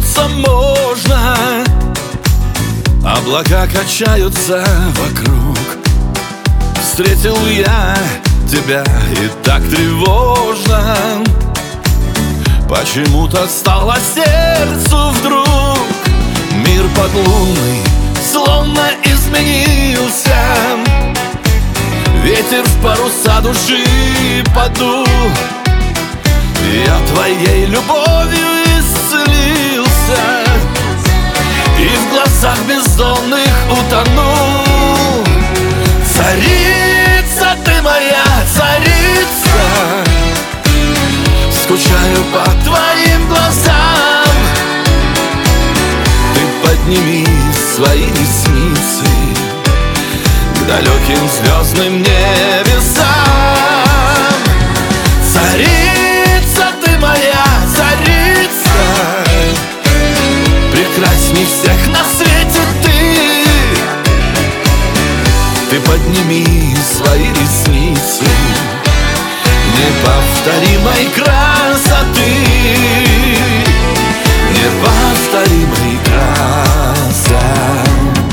коснуться можно. Облака качаются вокруг. Встретил я тебя, и так тревожно. Почему-то стало сердцу вдруг. Мир подлунный словно изменился. Ветер в паруса души подул. Я твоей любовью исцелился, и в глазах бездонных утонул. Царица ты моя, царица, скучаю по твоим глазам. Ты подними свои ресницы к далеким звездным небесам. Царица ты моя, царица, прекрасней всех на свете ты. Ты подними свои ресницы неповторимой красоты, неповторимой красоты.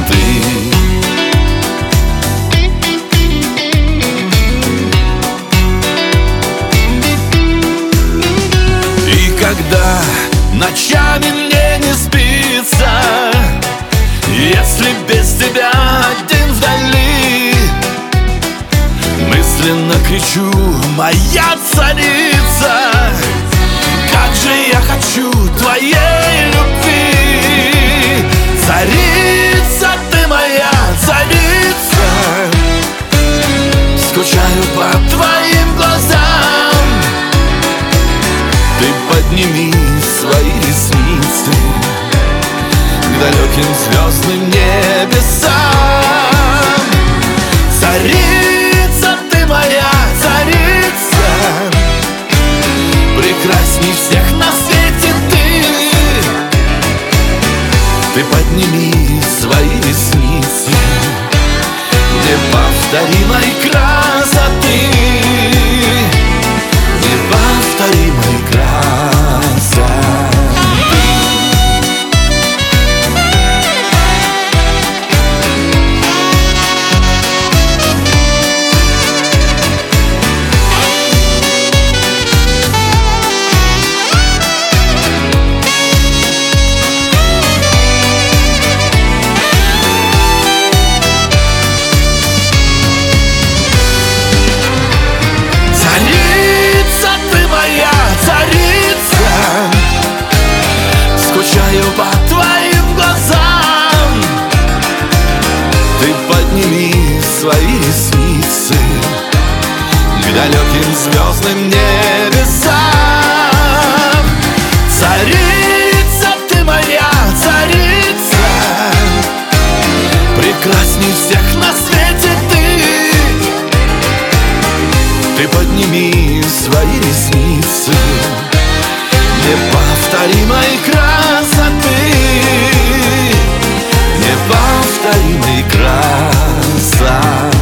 И когда ночами мне не спится, если без тебя один вдали, мысленно кричу: моя царица, как же я хочу твоей любви. Царица ты моя, царица, скучаю по твоим глазам. Ты подними свои ресницы к далеким звездным небесам. Царица ты моя, царица, прекрасней всех на свете ты. Ты подними свои ресницы неповторимой красоты, неповторимой красоты. Скучаю по твоим глазам. Ты подними свои ресницы к далеким звездным небесам. Царица ты моя, царица, прекрасней всех на свете ты. Ты подними свои ресницы неповторимой красоты, неповторимой красоты.